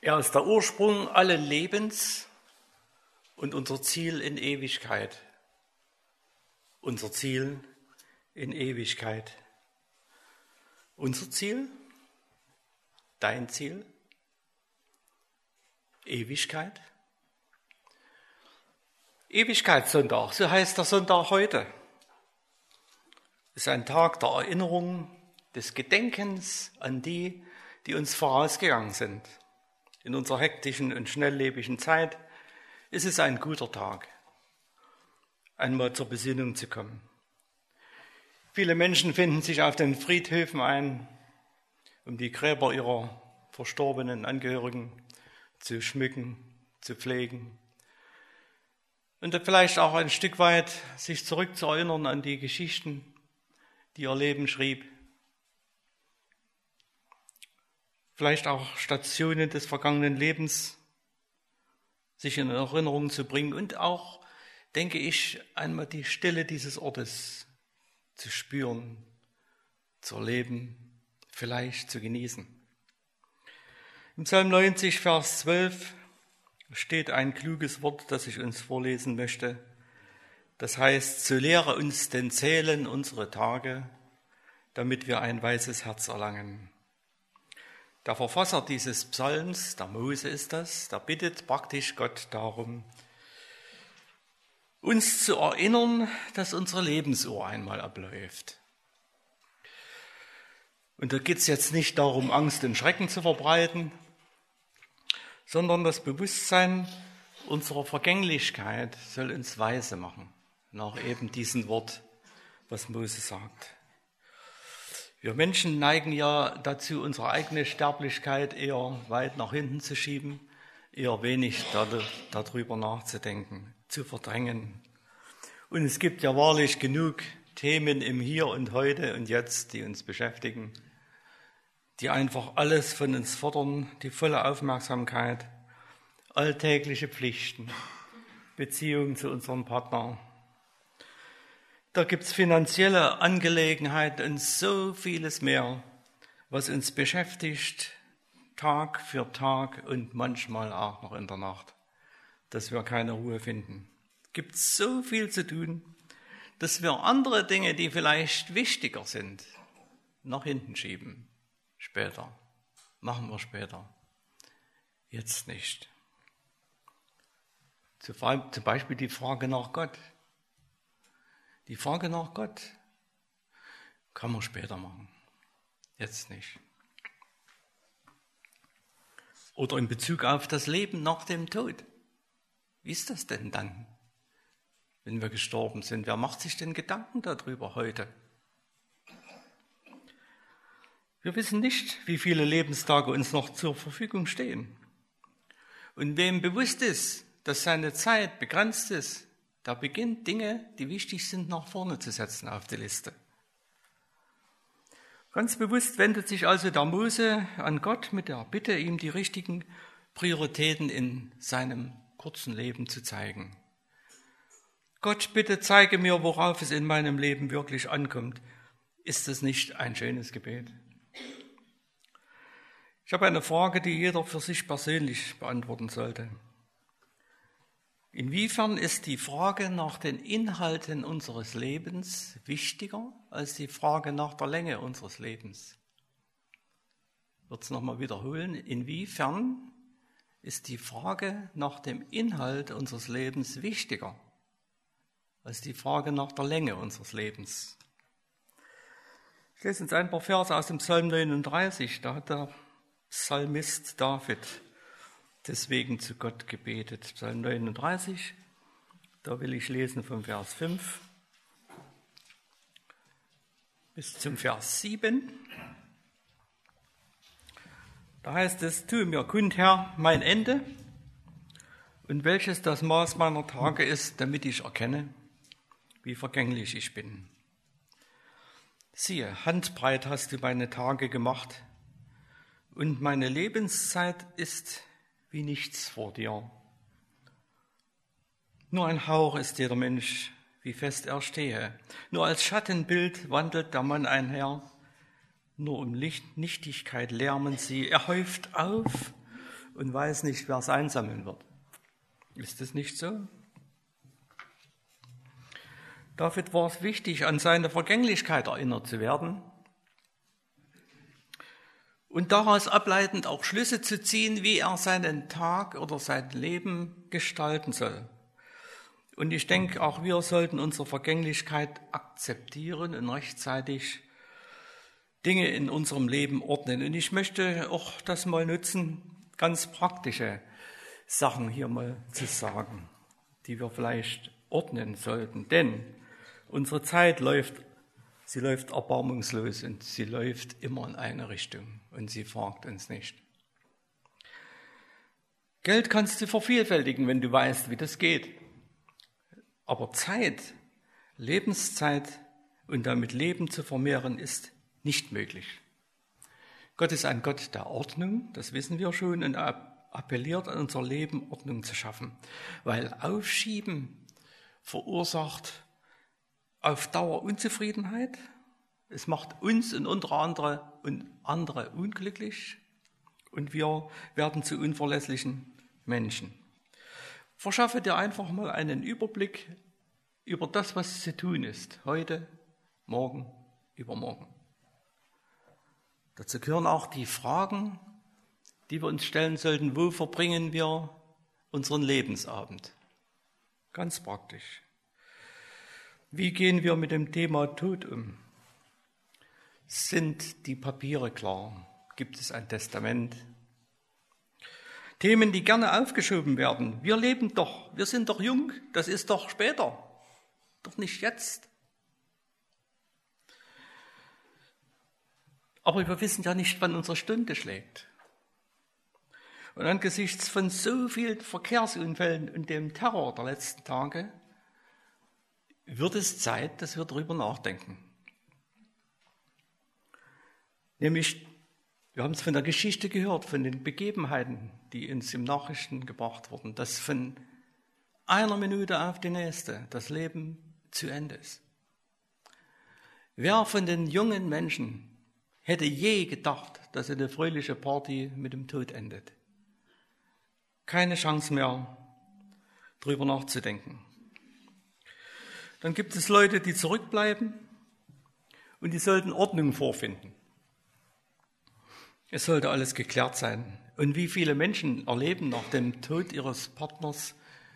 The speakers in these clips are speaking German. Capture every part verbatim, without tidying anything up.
Er ist der Ursprung allen Lebens und unser Ziel in Ewigkeit. Unser Ziel in Ewigkeit. Unser Ziel? Dein Ziel? Ewigkeit? Ewigkeitssonntag, so heißt der Sonntag heute. Es ist ein Tag der Erinnerung, des Gedenkens an die, die uns vorausgegangen sind. In unserer hektischen und schnelllebigen Zeit ist es ein guter Tag, einmal zur Besinnung zu kommen. Viele Menschen finden sich auf den Friedhöfen ein, um die Gräber ihrer verstorbenen Angehörigen zu schmücken, zu pflegen und vielleicht auch ein Stück weit sich zurückzuerinnern an die Geschichten, die ihr Leben schrieb. Vielleicht auch Stationen des vergangenen Lebens sich in Erinnerung zu bringen und auch, denke ich, einmal die Stille dieses Ortes zu spüren, zu erleben, vielleicht zu genießen. Im Psalm neunzig, Vers zwölf steht ein kluges Wort, das ich uns vorlesen möchte. Das heißt, so lehre uns den Zählen unsere Tage, damit wir ein weises Herz erlangen. Der Verfasser dieses Psalms, der Mose ist das, der bittet praktisch Gott darum, uns zu erinnern, dass unsere Lebensuhr einmal abläuft. Und da geht es jetzt nicht darum, Angst und Schrecken zu verbreiten, sondern das Bewusstsein unserer Vergänglichkeit soll uns weise machen, nach eben diesem Wort, was Mose sagt. Wir Menschen neigen ja dazu, unsere eigene Sterblichkeit eher weit nach hinten zu schieben, eher wenig darüber nachzudenken, zu verdrängen. Und es gibt ja wahrlich genug Themen im Hier und Heute und Jetzt, die uns beschäftigen, die einfach alles von uns fordern, die volle Aufmerksamkeit, alltägliche Pflichten, Beziehungen zu unserem Partner. Da gibt es finanzielle Angelegenheiten und so vieles mehr, was uns beschäftigt, Tag für Tag und manchmal auch noch in der Nacht, dass wir keine Ruhe finden. Es gibt so viel zu tun, dass wir andere Dinge, die vielleicht wichtiger sind, nach hinten schieben. Später. Machen wir später. Jetzt nicht. Zum Beispiel die Frage nach Gott. Die Frage nach Gott kann man später machen, jetzt nicht. Oder in Bezug auf das Leben nach dem Tod. Wie ist das denn dann, wenn wir gestorben sind? Wer macht sich denn Gedanken darüber heute? Wir wissen nicht, wie viele Lebenstage uns noch zur Verfügung stehen. Und wem bewusst ist, dass seine Zeit begrenzt ist, da beginnt Dinge, die wichtig sind, nach vorne zu setzen auf die Liste. Ganz bewusst wendet sich also der Mose an Gott mit der Bitte, ihm die richtigen Prioritäten in seinem kurzen Leben zu zeigen. Gott, bitte zeige mir, worauf es in meinem Leben wirklich ankommt. Ist das nicht ein schönes Gebet? Ich habe eine Frage, die jeder für sich persönlich beantworten sollte. Inwiefern ist die Frage nach den Inhalten unseres Lebens wichtiger als die Frage nach der Länge unseres Lebens? Ich würde es nochmal wiederholen. Inwiefern ist die Frage nach dem Inhalt unseres Lebens wichtiger als die Frage nach der Länge unseres Lebens? Ich lese uns ein paar Verse aus dem Psalm neununddreißig. Da hat der Psalmist David deswegen zu Gott gebetet. Psalm neununddreißig, da will ich lesen vom Vers fünf bis zum Vers sieben. Da heißt es, tue mir kund, Herr, mein Ende und welches das Maß meiner Tage ist, damit ich erkenne, wie vergänglich ich bin. Siehe, handbreit hast du meine Tage gemacht und meine Lebenszeit ist wie nichts vor dir. Nur ein Hauch ist jeder Mensch, wie fest er stehe. Nur als Schattenbild wandelt der Mann einher. Nur um Licht, Nichtigkeit lärmen sie. Er häuft auf und weiß nicht, wer es einsammeln wird. Ist es nicht so? David war es wichtig, an seine Vergänglichkeit erinnert zu werden und daraus ableitend auch Schlüsse zu ziehen, wie er seinen Tag oder sein Leben gestalten soll. Und ich denke, auch wir sollten unsere Vergänglichkeit akzeptieren und rechtzeitig Dinge in unserem Leben ordnen. Und ich möchte auch das mal nutzen, ganz praktische Sachen hier mal zu sagen, die wir vielleicht ordnen sollten. Denn unsere Zeit läuft, sie läuft erbarmungslos und sie läuft immer in eine Richtung und sie fragt uns nicht. Geld kannst du vervielfältigen, wenn du weißt, wie das geht. Aber Zeit, Lebenszeit und damit Leben zu vermehren, ist nicht möglich. Gott ist ein Gott der Ordnung, das wissen wir schon, und er appelliert an unser Leben, Ordnung zu schaffen. Weil Aufschieben verursacht auf Dauer Unzufriedenheit. Es macht uns und unter andere und andere unglücklich und wir werden zu unverlässlichen Menschen. Verschaffe dir einfach mal einen Überblick über das, was zu tun ist, heute, morgen, übermorgen. Dazu gehören auch die Fragen, die wir uns stellen sollten, wo verbringen wir unseren Lebensabend? Ganz praktisch. Wie gehen wir mit dem Thema Tod um? Sind die Papiere klar? Gibt es ein Testament? Themen, die gerne aufgeschoben werden. Wir leben doch, wir sind doch jung, das ist doch später, doch nicht jetzt. Aber wir wissen ja nicht, wann unsere Stunde schlägt. Und angesichts von so vielen Verkehrsunfällen und dem Terror der letzten Tage wird es Zeit, dass wir darüber nachdenken. Nämlich, wir haben es von der Geschichte gehört, von den Begebenheiten, die uns im Nachrichten gebracht wurden, dass von einer Minute auf die nächste das Leben zu Ende ist. Wer von den jungen Menschen hätte je gedacht, dass eine fröhliche Party mit dem Tod endet? Keine Chance mehr, drüber nachzudenken. Dann gibt es Leute, die zurückbleiben und die sollten Ordnung vorfinden. Es sollte alles geklärt sein. Und wie viele Menschen erleben nach dem Tod ihres Partners,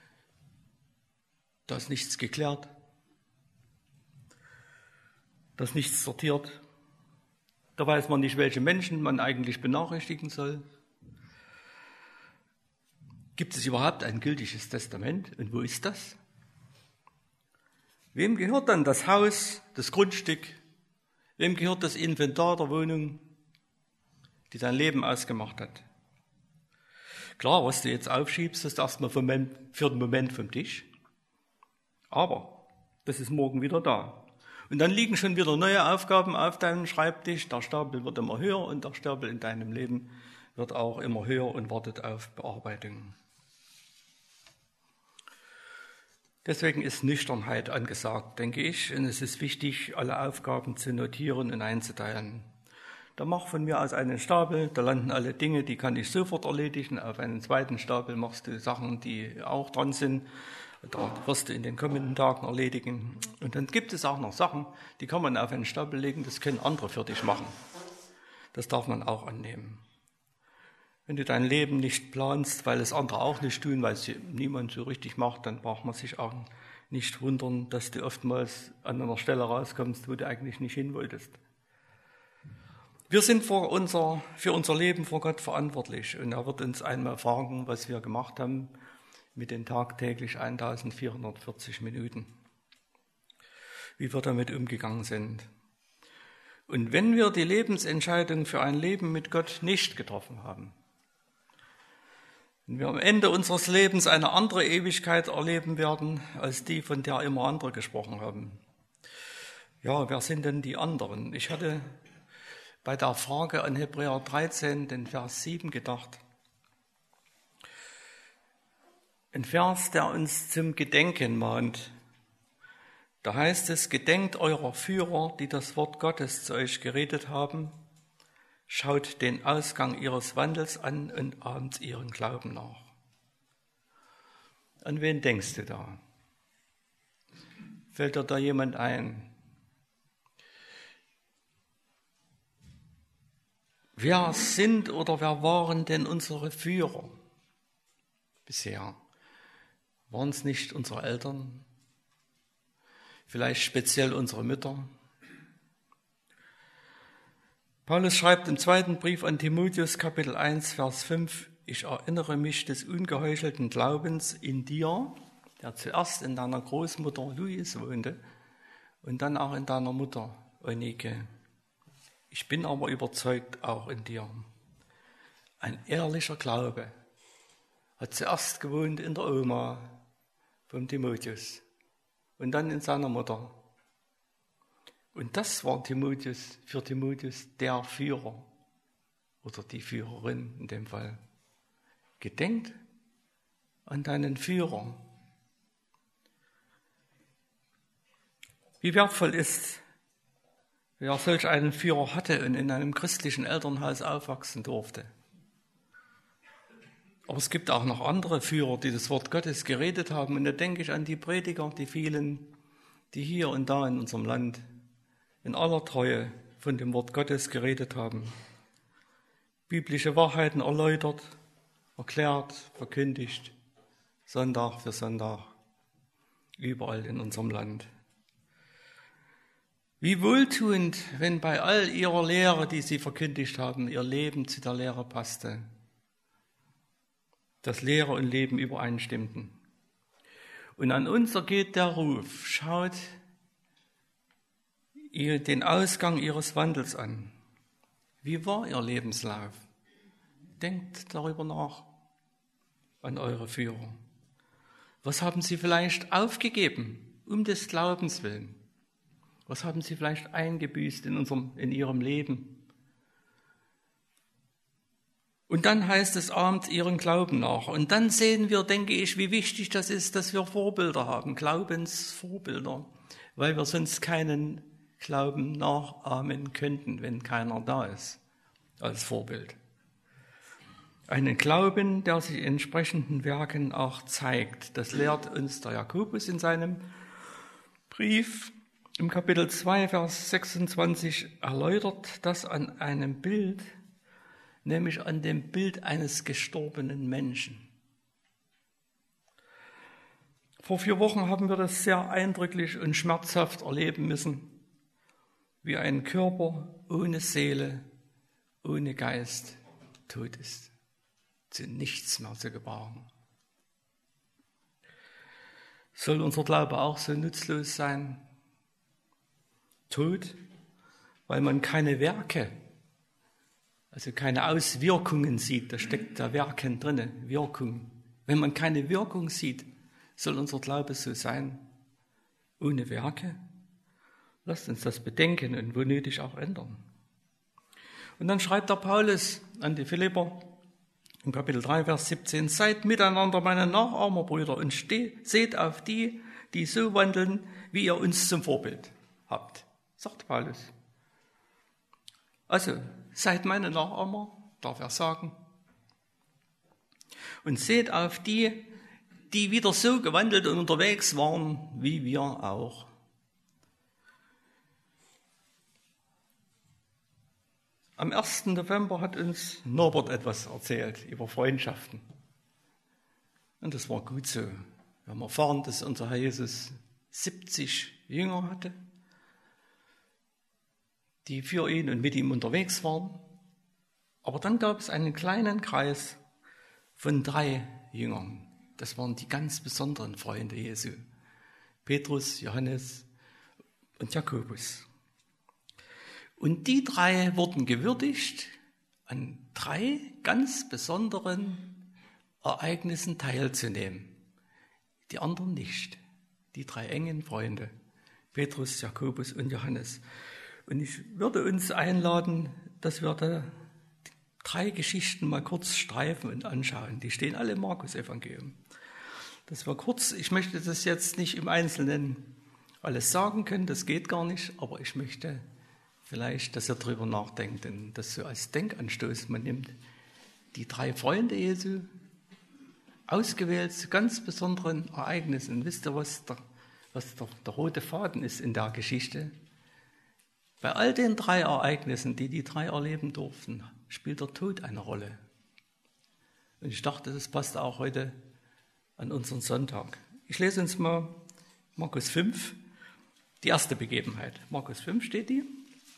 da ist nichts geklärt, da ist nichts sortiert, da weiß man nicht, welche Menschen man eigentlich benachrichtigen soll. Gibt es überhaupt ein gültiges Testament und wo ist das? Wem gehört dann das Haus, das Grundstück? Wem gehört das Inventar der Wohnung, die dein Leben ausgemacht hat? Klar, was du jetzt aufschiebst, ist erstmal für den Moment vom Tisch. Aber das ist morgen wieder da. Und dann liegen schon wieder neue Aufgaben auf deinem Schreibtisch. Der Stapel wird immer höher und der Stapel in deinem Leben wird auch immer höher und wartet auf Bearbeitung. Deswegen ist Nüchternheit angesagt, denke ich. Und es ist wichtig, alle Aufgaben zu notieren und einzuteilen. Da mach von mir aus einen Stapel, da landen alle Dinge, die kann ich sofort erledigen. Auf einen zweiten Stapel machst du Sachen, die auch dran sind. Da wirst du in den kommenden Tagen erledigen. Und dann gibt es auch noch Sachen, die kann man auf einen Stapel legen, das können andere für dich machen. Das darf man auch annehmen. Wenn du dein Leben nicht planst, weil es andere auch nicht tun, weil es niemand so richtig macht, dann braucht man sich auch nicht wundern, dass du oftmals an einer Stelle rauskommst, wo du eigentlich nicht hin wolltest. Wir sind für unser, für unser Leben vor Gott verantwortlich und er wird uns einmal fragen, was wir gemacht haben mit den tagtäglich eintausendvierhundertvierzig Minuten, wie wir damit umgegangen sind. Und wenn wir die Lebensentscheidung für ein Leben mit Gott nicht getroffen haben, wenn wir am Ende unseres Lebens eine andere Ewigkeit erleben werden, als die, von der immer andere gesprochen haben. Ja, wer sind denn die anderen? Ich hatte bei der Frage an Hebräer dreizehn, den Vers sieben, gedacht. Ein Vers, der uns zum Gedenken mahnt. Da heißt es, gedenkt eurer Führer, die das Wort Gottes zu euch geredet haben, schaut den Ausgang ihres Wandels an und ahmt ihren Glauben nach. An wen denkst du da? Fällt dir da jemand ein? Wer sind oder wer waren denn unsere Führer bisher? Waren es nicht unsere Eltern? Vielleicht speziell unsere Mütter? Paulus schreibt im zweiten Brief an Timotheus, Kapitel eins, Vers fünf, ich erinnere mich des ungeheuchelten Glaubens in dir, der zuerst in deiner Großmutter Louis wohnte und dann auch in deiner Mutter Eunike. Ich bin aber überzeugt auch in dir. Ein ehrlicher Glaube hat zuerst gewohnt in der Oma von Timotheus und dann in seiner Mutter. Und das war Timotheus, für Timotheus der Führer oder die Führerin in dem Fall. Gedenkt an deinen Führer. Wie wertvoll ist, wer solch einen Führer hatte und in einem christlichen Elternhaus aufwachsen durfte. Aber es gibt auch noch andere Führer, die das Wort Gottes geredet haben. Und da denke ich an die Prediger, die vielen, die hier und da in unserem Land in aller Treue von dem Wort Gottes geredet haben. Biblische Wahrheiten erläutert, erklärt, verkündigt, Sonntag für Sonntag, überall in unserem Land. Wie wohltuend, wenn bei all ihrer Lehre, die sie verkündigt haben, ihr Leben zu der Lehre passte, dass Lehre und Leben übereinstimmten. Und an uns ergeht der Ruf, schaut ihr den Ausgang ihres Wandels an. Wie war ihr Lebenslauf? Denkt darüber nach, an eure Führer. Was haben sie vielleicht aufgegeben, um des Glaubens willen? Was haben sie vielleicht eingebüßt in, unserem, in ihrem Leben? Und dann heißt es, ahmt ihren Glauben nach. Und dann sehen wir, denke ich, wie wichtig das ist, dass wir Vorbilder haben, Glaubensvorbilder, weil wir sonst keinen Glauben nachahmen könnten, wenn keiner da ist als Vorbild. Einen Glauben, der sich in entsprechenden Werken auch zeigt. Das lehrt uns der Jakobus in seinem Brief. Im Kapitel zwei, Vers sechsundzwanzig erläutert das an einem Bild, nämlich an dem Bild eines gestorbenen Menschen. Vor vier Wochen haben wir das sehr eindrücklich und schmerzhaft erleben müssen, wie ein Körper ohne Seele, ohne Geist tot ist, zu nichts mehr zu gebrauchen. Soll unser Glaube auch so nutzlos sein? Tot, weil man keine Werke, also keine Auswirkungen sieht, da steckt der Werken drin, Wirkung. Wenn man keine Wirkung sieht, soll unser Glaube so sein, ohne Werke? Lasst uns das bedenken und wo nötig auch ändern. Und dann schreibt der Paulus an die Philipper im Kapitel drei, Vers siebzehn, seid miteinander meine Nachahmer, Brüder, und steht, seht auf die, die so wandeln, wie ihr uns zum Vorbild habt, sagt Paulus. Also, seid meine Nachahmer, darf er sagen. Und seht auf die, die wieder so gewandelt und unterwegs waren, wie wir auch. Am ersten November hat uns Norbert etwas erzählt über Freundschaften. Und das war gut so. Wir haben erfahren, dass unser Herr Jesus siebzig Jünger hatte, die für ihn und mit ihm unterwegs waren. Aber dann gab es einen kleinen Kreis von drei Jüngern. Das waren die ganz besonderen Freunde Jesu. Petrus, Johannes und Jakobus. Und die drei wurden gewürdigt, an drei ganz besonderen Ereignissen teilzunehmen. Die anderen nicht. Die drei engen Freunde, Petrus, Jakobus und Johannes. Und ich würde uns einladen, dass wir da drei Geschichten mal kurz streifen und anschauen. Die stehen alle im Markus-Evangelium. Das war kurz, ich möchte das jetzt nicht im Einzelnen alles sagen können, das geht gar nicht, aber ich möchte vielleicht, dass ihr darüber nachdenkt, denn das so als Denkanstoß. Man nimmt die drei Freunde Jesu, ausgewählt zu ganz besonderen Ereignissen. Wisst ihr, was der, was der, der rote Faden ist in der Geschichte? Bei all den drei Ereignissen, die die drei erleben durften, spielt der Tod eine Rolle. Und ich dachte, das passt auch heute an unseren Sonntag. Ich lese uns mal Markus fünf, die erste Begebenheit. Markus fünf steht die.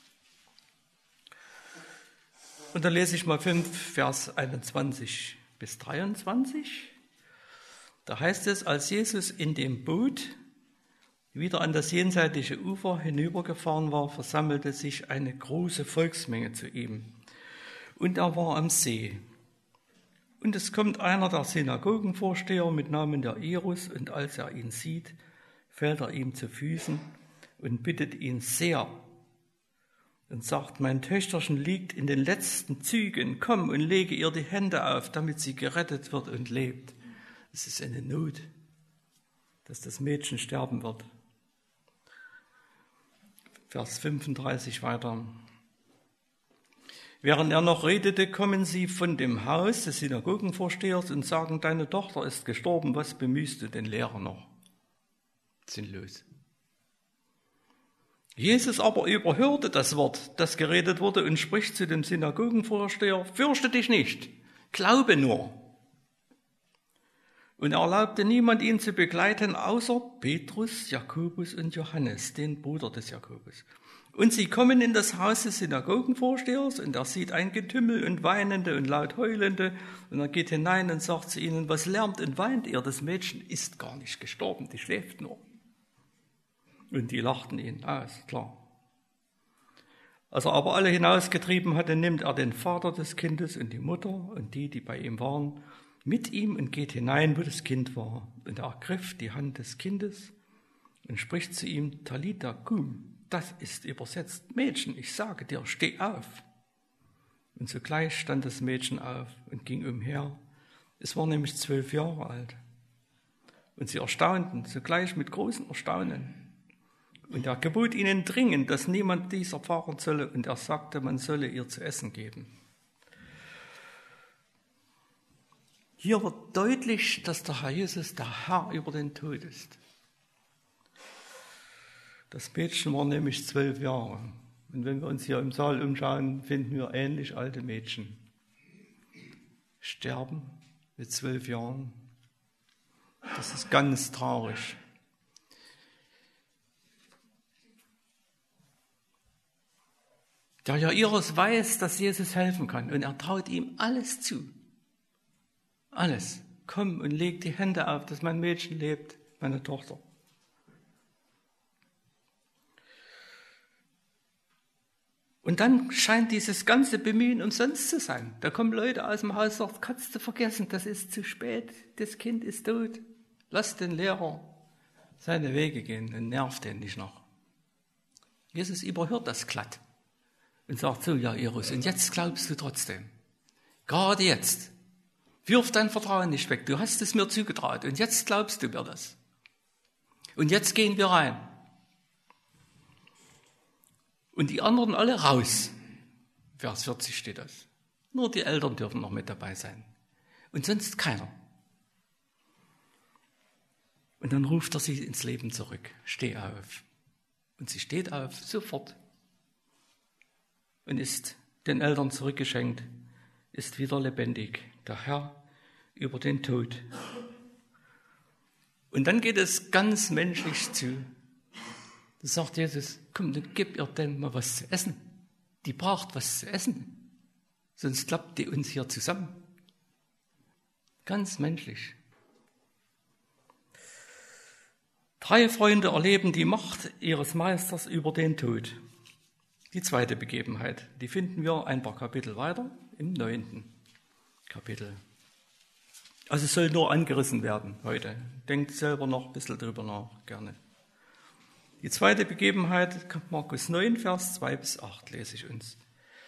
Und dann lese ich mal fünf, Vers einundzwanzig bis dreiundzwanzig. Da heißt es, als Jesus in dem Boot wieder an das jenseitige Ufer hinübergefahren war, versammelte sich eine große Volksmenge zu ihm. Und er war am See. Und es kommt einer der Synagogenvorsteher mit Namen der Jairus, und als er ihn sieht, fällt er ihm zu Füßen und bittet ihn sehr und sagt, mein Töchterchen liegt in den letzten Zügen, komm und lege ihr die Hände auf, damit sie gerettet wird und lebt. Es ist eine Not, dass das Mädchen sterben wird. Vers fünfunddreißig weiter. Während er noch redete, kommen sie von dem Haus des Synagogenvorstehers und sagen, deine Tochter ist gestorben, was bemühst du den Lehrer noch? Sinnlos. Jesus aber überhörte das Wort, das geredet wurde, und spricht zu dem Synagogenvorsteher, fürchte dich nicht, glaube nur. Und er erlaubte niemand, ihn zu begleiten, außer Petrus, Jakobus und Johannes, den Bruder des Jakobus. Und sie kommen in das Haus des Synagogenvorstehers, und er sieht ein Getümmel und Weinende und laut Heulende, und er geht hinein und sagt zu ihnen, was lärmt und weint ihr? Das Mädchen ist gar nicht gestorben, die schläft nur. Und die lachten ihn aus, klar. Als er aber alle hinausgetrieben hatte, nimmt er den Vater des Kindes und die Mutter und die, die bei ihm waren, mit ihm und geht hinein, wo das Kind war. Und er ergriff die Hand des Kindes und spricht zu ihm, Talita kum, das ist übersetzt, Mädchen, ich sage dir, steh auf. Und sogleich stand das Mädchen auf und ging umher. Es war nämlich zwölf Jahre alt. Und sie erstaunten, sogleich mit großem Erstaunen. Und er gebot ihnen dringend, dass niemand dies erfahren solle, und er sagte, man solle ihr zu essen geben. Hier wird deutlich, dass der Herr Jesus der Herr über den Tod ist. Das Mädchen war nämlich zwölf Jahre. Und wenn wir uns hier im Saal umschauen, finden wir ähnlich alte Mädchen. Sterben mit zwölf Jahren. Das ist ganz traurig. Der Jairus weiß, dass Jesus helfen kann, und er traut ihm alles zu. Alles. Komm und leg die Hände auf, dass mein Mädchen lebt, meine Tochter. Und dann scheint dieses ganze Bemühen umsonst zu sein. Da kommen Leute aus dem Haus und sagen, kannst du vergessen, das ist zu spät, das Kind ist tot. Lass den Lehrer seine Wege gehen und nervt den nicht noch. Jesus überhört das glatt und sagt so, ja, Jairus, und jetzt glaubst du trotzdem. Gerade jetzt. Wirf dein Vertrauen nicht weg. Du hast es mir zugetraut und jetzt glaubst du mir das. Und jetzt gehen wir rein. Und die anderen alle raus. Vers vierzig steht das. Nur die Eltern dürfen noch mit dabei sein. Und sonst keiner. Und dann ruft er sie ins Leben zurück. Steh auf. Und sie steht auf, sofort. Und ist den Eltern zurückgeschenkt, ist wieder lebendig. Der Herr über den Tod. Und dann geht es ganz menschlich zu. Da sagt Jesus, komm, dann gib ihr denn mal was zu essen. Die braucht was zu essen. Sonst klappt die uns hier zusammen. Ganz menschlich. Drei Freunde erleben die Macht ihres Meisters über den Tod. Die zweite Begebenheit, die finden wir ein paar Kapitel weiter, im neunten Kapitel. Also es soll nur angerissen werden heute. Denkt selber noch ein bisschen drüber nach, gerne. Die zweite Begebenheit, Markus neun, Vers zwei bis acht, lese ich uns.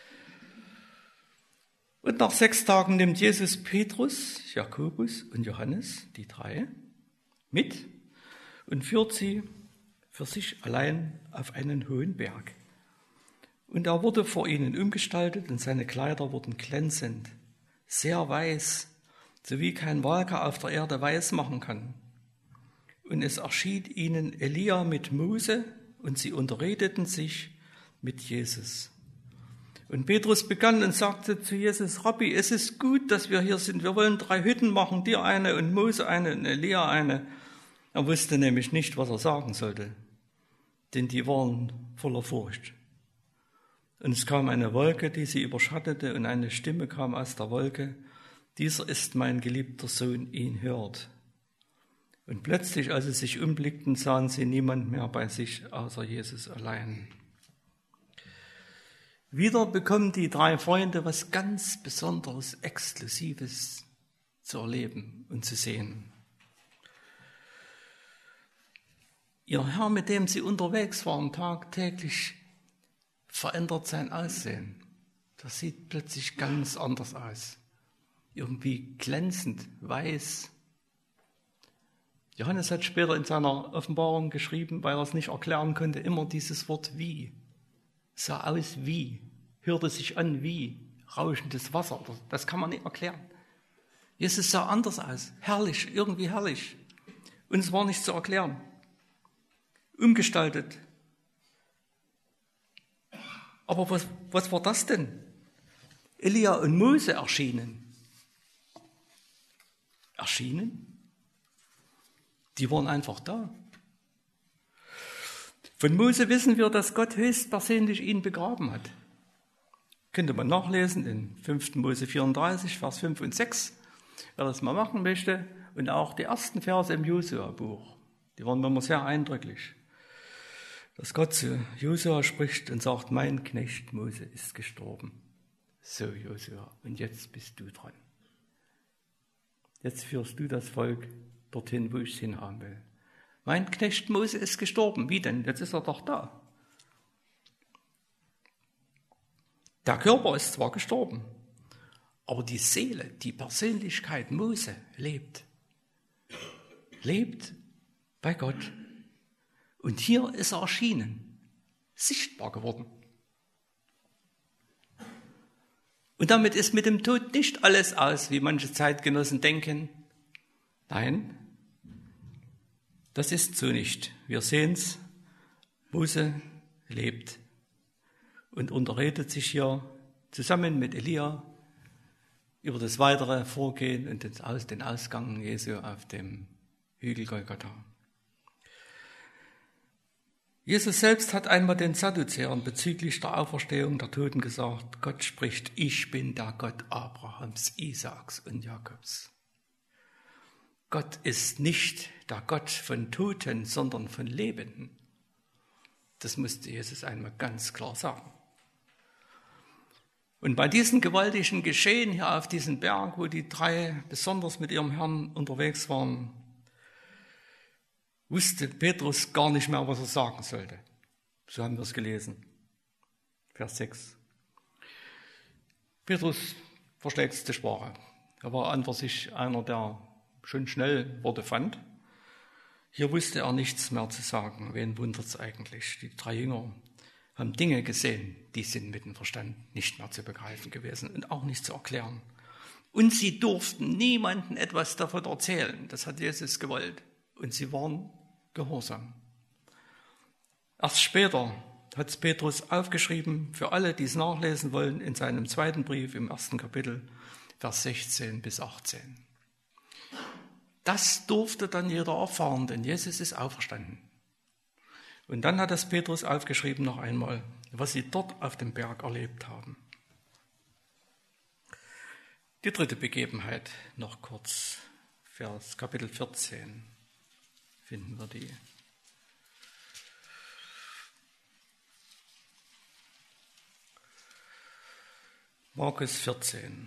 Und nach sechs Tagen nimmt Jesus Petrus, Jakobus und Johannes, die drei, mit und führt sie für sich allein auf einen hohen Berg. Und er wurde vor ihnen umgestaltet und seine Kleider wurden glänzend, sehr weiß, so wie kein Walker auf der Erde weiß machen kann. Und es erschien ihnen Elia mit Mose und sie unterredeten sich mit Jesus. Und Petrus begann und sagte zu Jesus: Rabbi, es ist gut, dass wir hier sind. Wir wollen drei Hütten machen, dir eine und Mose eine und Elia eine. Er wusste nämlich nicht, was er sagen sollte, denn die waren voller Furcht. Und es kam eine Wolke, die sie überschattete, und eine Stimme kam aus der Wolke: Dieser ist mein geliebter Sohn, ihn hört. Und plötzlich, als sie sich umblickten, sahen sie niemand mehr bei sich, außer Jesus allein. Wieder bekommen die drei Freunde was ganz Besonderes, Exklusives zu erleben und zu sehen. Ihr Herr, mit dem sie unterwegs waren, tagtäglich, verändert sein Aussehen. Das sieht plötzlich ganz anders aus. Irgendwie glänzend, weiß. Johannes hat später in seiner Offenbarung geschrieben, weil er es nicht erklären konnte, immer dieses Wort wie. Sah aus wie, hörte sich an wie rauschendes Wasser. Das kann man nicht erklären. Jesus sah anders aus, herrlich, irgendwie herrlich. Und es war nicht zu erklären. Umgestaltet. Aber was, was war das denn? Elia und Mose erschienen. Erschienen? Die waren einfach da. Von Mose wissen wir, dass Gott höchstpersönlich ihn begraben hat. Könnte man nachlesen in fünften Mose vierunddreißig, Vers fünf und sechs, wer das mal machen möchte. Und auch die ersten Verse im Josua-Buch, die waren immer sehr eindrücklich. Dass Gott zu Josua spricht und sagt: Mein Knecht Mose ist gestorben. So, Josua, und jetzt bist du dran. Jetzt führst du das Volk dorthin, wo ich es hinhaben will. Mein Knecht Mose ist gestorben. Wie denn? Jetzt ist er doch da. Der Körper ist zwar gestorben, aber die Seele, die Persönlichkeit Mose lebt. Lebt bei Gott. Und hier ist er erschienen, sichtbar geworden. Und damit ist mit dem Tod nicht alles aus, wie manche Zeitgenossen denken. Nein, das ist so nicht. Wir sehen es, Mose lebt und unterredet sich hier zusammen mit Elia über das weitere Vorgehen und den Ausgang Jesu auf dem Hügel Golgatha. Jesus selbst hat einmal den Sadduzäern bezüglich der Auferstehung der Toten gesagt: Gott spricht, ich bin der Gott Abrahams, Isaaks und Jakobs. Gott ist nicht der Gott von Toten, sondern von Lebenden. Das musste Jesus einmal ganz klar sagen. Und bei diesem gewaltigen Geschehen hier auf diesem Berg, wo die drei besonders mit ihrem Herrn unterwegs waren, wusste Petrus gar nicht mehr, was er sagen sollte. So haben wir es gelesen. Vers sechs. Petrus verschlägt die Sprache. Er war an für sich einer, der schon schnell Worte fand. Hier wusste er nichts mehr zu sagen. Wen wundert es eigentlich? Die drei Jünger haben Dinge gesehen, die sind mit dem Verstand nicht mehr zu begreifen gewesen und auch nicht zu erklären. Und sie durften niemandem etwas davon erzählen. Das hat Jesus gewollt. Und sie waren gehorsam. Erst später hat es Petrus aufgeschrieben, für alle, die es nachlesen wollen, in seinem zweiten Brief im ersten Kapitel, Vers sechzehn bis achtzehn. Das durfte dann jeder erfahren, denn Jesus ist auferstanden. Und dann hat es Petrus aufgeschrieben noch einmal, was sie dort auf dem Berg erlebt haben. Die dritte Begebenheit, noch kurz, Vers Kapitel vierzehn, finden wir die. Markus vierzehn.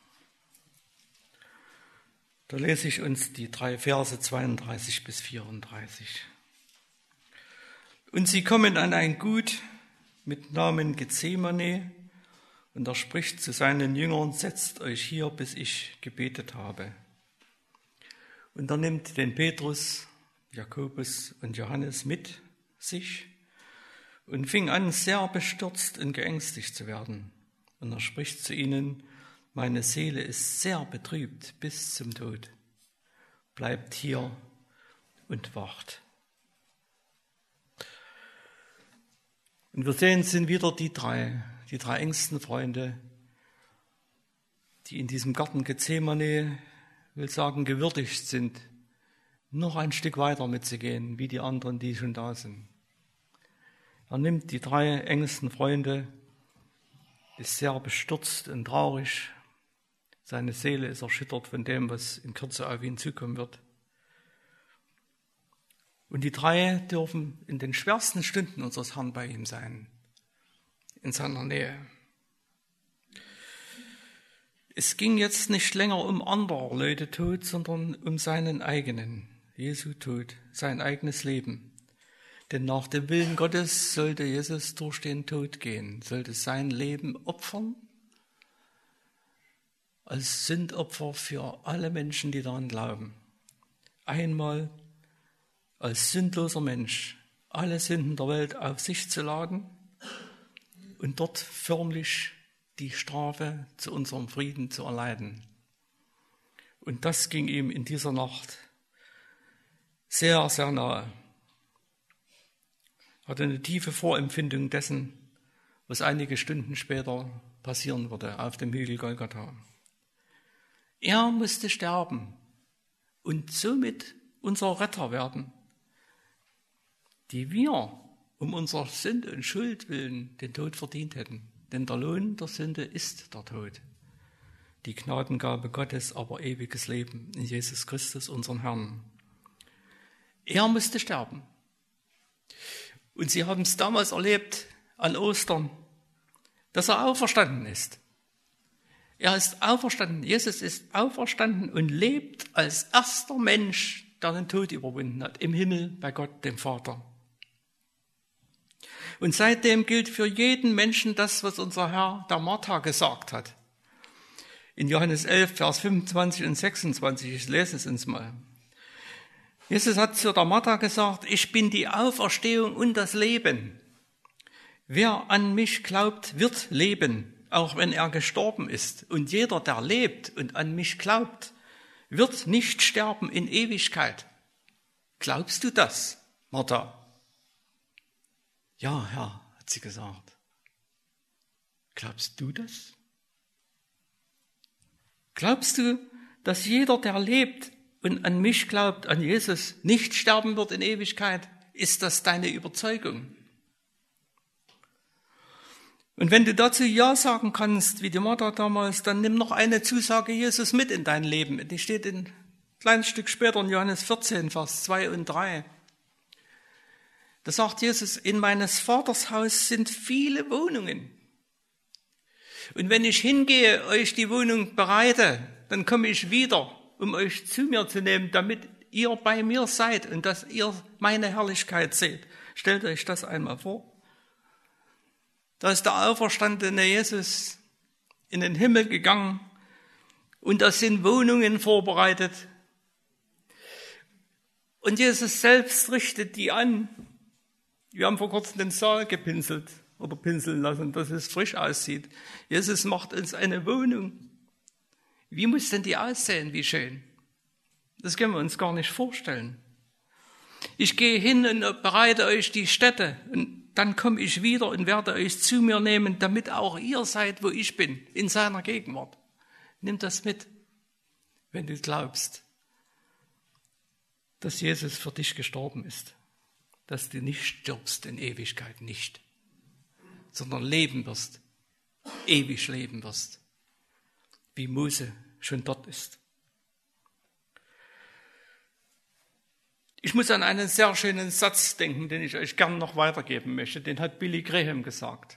Da lese ich uns die drei Verse zweiunddreißig bis vierunddreißig. Und sie kommen an ein Gut mit Namen Gethsemane, und er spricht zu seinen Jüngern: Setzt euch hier, bis ich gebetet habe. Und er nimmt den Petrus, Jakobus und Johannes mit sich und fing an, sehr bestürzt und geängstigt zu werden. Und er spricht zu ihnen: Meine Seele ist sehr betrübt bis zum Tod. Bleibt hier und wacht. Und wir sehen, es sind wieder die drei, die drei engsten Freunde, die in diesem Garten Gethsemane, will sagen, gewürdigt sind, noch ein Stück weiter mitzugehen, wie die anderen, die schon da sind. Er nimmt die drei engsten Freunde, ist sehr bestürzt und traurig. Seine Seele ist erschüttert von dem, was in Kürze auf ihn zukommen wird. Und die drei dürfen in den schwersten Stunden unseres Herrn bei ihm sein, in seiner Nähe. Es ging jetzt nicht länger um anderer Leute Tod, sondern um seinen eigenen, Jesu Tod, sein eigenes Leben. Denn nach dem Willen Gottes sollte Jesus durch den Tod gehen, sollte sein Leben opfern, als Sündopfer für alle Menschen, die daran glauben. Einmal als sündloser Mensch alle Sünden der Welt auf sich zu laden und dort förmlich die Strafe zu unserem Frieden zu erleiden. Und das ging ihm in dieser Nacht sehr, sehr nahe. Er hatte eine tiefe Vorempfindung dessen, was einige Stunden später passieren würde auf dem Hügel Golgatha. Er musste sterben und somit unser Retter werden, die wir um unserer Sünde und Schuld willen den Tod verdient hätten. Denn der Lohn der Sünde ist der Tod. Die Gnadengabe Gottes aber ewiges Leben in Jesus Christus, unseren Herrn. Er musste sterben. Und sie haben es damals erlebt an Ostern, dass er auferstanden ist. Er ist auferstanden, Jesus ist auferstanden und lebt als erster Mensch, der den Tod überwunden hat, im Himmel bei Gott, dem Vater. Und seitdem gilt für jeden Menschen das, was unser Herr der Martha gesagt hat. In Johannes elf, Vers fünfundzwanzig und sechsundzwanzig, ich lese es uns mal. Jesus hat zu der Martha gesagt: Ich bin die Auferstehung und das Leben. Wer an mich glaubt, wird leben, auch wenn er gestorben ist. Und jeder, der lebt und an mich glaubt, wird nicht sterben in Ewigkeit. Glaubst du das, Martha? Ja, Herr, hat sie gesagt. Glaubst du das? Glaubst du, dass jeder, der lebt und an mich glaubt, an Jesus, nicht sterben wird in Ewigkeit? Ist das deine Überzeugung? Und wenn du dazu Ja sagen kannst, wie die Martha damals, dann nimm noch eine Zusage Jesus mit in dein Leben. Die steht ein kleines Stück später in Johannes vierzehn, Vers zwei und drei. Da sagt Jesus: In meines Vaters Haus sind viele Wohnungen. Und wenn ich hingehe, euch die Wohnung bereite, dann komme ich wieder, um euch zu mir zu nehmen, damit ihr bei mir seid und dass ihr meine Herrlichkeit seht. Stellt euch das einmal vor. Da ist der auferstandene Jesus in den Himmel gegangen und da sind Wohnungen vorbereitet. Und Jesus selbst richtet die an. Wir haben vor kurzem den Saal gepinselt oder pinseln lassen, dass es frisch aussieht. Jesus macht uns eine Wohnung. Wie muss denn die aussehen? Wie schön. Das können wir uns gar nicht vorstellen. Ich gehe hin und bereite euch die Stätte und dann komme ich wieder und werde euch zu mir nehmen, damit auch ihr seid, wo ich bin, in seiner Gegenwart. Nimm das mit, wenn du glaubst, dass Jesus für dich gestorben ist, dass du nicht stirbst in Ewigkeit, nicht, sondern leben wirst, ewig leben wirst, wie Mose schon dort ist. Ich muss an einen sehr schönen Satz denken, den ich euch gern noch weitergeben möchte. Den hat Billy Graham gesagt.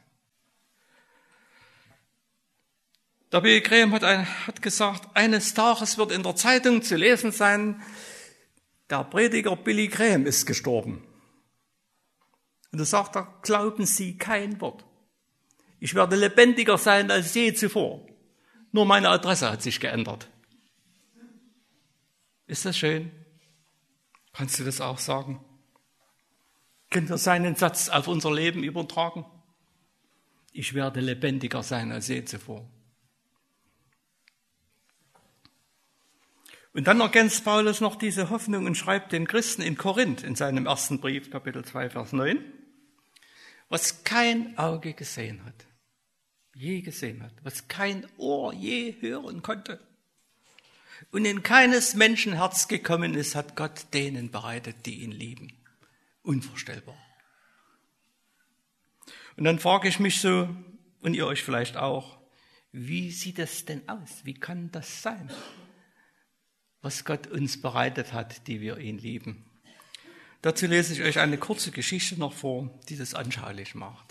Der Billy Graham hat, ein, hat gesagt, eines Tages wird in der Zeitung zu lesen sein, der Prediger Billy Graham ist gestorben. Und da sagt er: Glauben Sie kein Wort. Ich werde lebendiger sein als je zuvor. Nur meine Adresse hat sich geändert. Ist das schön? Kannst du das auch sagen? Können wir seinen Satz auf unser Leben übertragen? Ich werde lebendiger sein als je zuvor. Und dann ergänzt Paulus noch diese Hoffnung und schreibt den Christen in Korinth in seinem ersten Brief, Kapitel zwei, Vers neun, was kein Auge gesehen hat, je gesehen hat, was kein Ohr je hören konnte und in keines Menschen Herz gekommen ist, hat Gott denen bereitet, die ihn lieben. Unvorstellbar. Und dann frage ich mich so, und ihr euch vielleicht auch, wie sieht das denn aus? Wie kann das sein, was Gott uns bereitet hat, die wir ihn lieben? Dazu lese ich euch eine kurze Geschichte noch vor, die das anschaulich macht.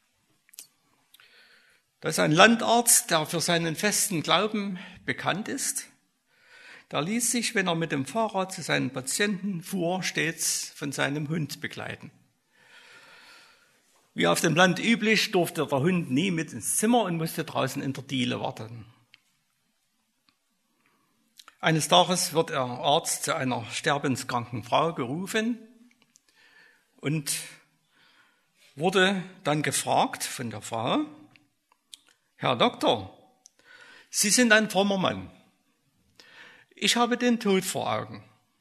Da ist ein Landarzt, der für seinen festen Glauben bekannt ist. Der ließ sich, wenn er mit dem Fahrrad zu seinen Patienten fuhr, stets von seinem Hund begleiten. Wie auf dem Land üblich, durfte der Hund nie mit ins Zimmer und musste draußen in der Diele warten. Eines Tages wird der Arzt zu einer sterbenskranken Frau gerufen und wurde dann gefragt von der Frau: Herr Doktor, Sie sind ein frommer Mann. Ich habe den Tod vor Augen.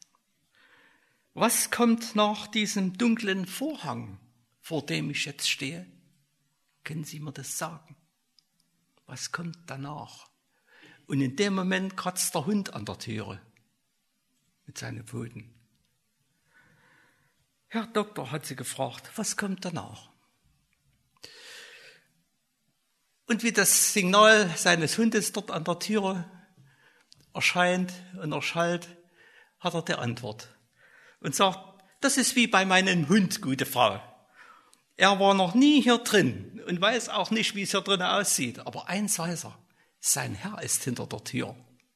Was kommt nach diesem dunklen Vorhang, vor dem ich jetzt stehe? Können Sie mir das sagen? Was kommt danach? Und in dem Moment kratzt der Hund an der Türe mit seinen Pfoten. Herr Doktor, hat sie gefragt, was kommt danach? Und wie das Signal seines Hundes dort an der Türe erscheint und erschallt, hat er die Antwort und sagt, das ist wie bei meinem Hund, gute Frau. Er war noch nie hier drin und weiß auch nicht, wie es hier drin aussieht. Aber eins weiß er, sein Herr ist hinter der Tür.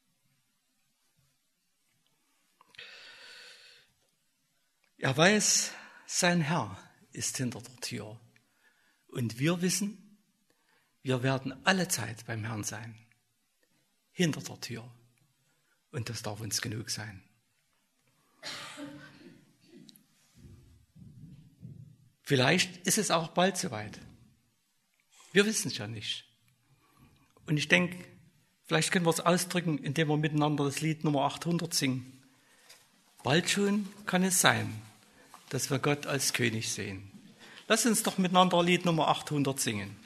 Er weiß, sein Herr ist hinter der Tür. Und wir wissen, wir werden alle Zeit beim Herrn sein. Hinter der Tür. Und das darf uns genug sein. Vielleicht ist es auch bald soweit. Wir wissen es ja nicht. Und ich denke, vielleicht können wir es ausdrücken, indem wir miteinander das Lied Nummer achthundert singen. Bald schon kann es sein, dass wir Gott als König sehen. Lass uns doch miteinander Lied Nummer achthundert singen.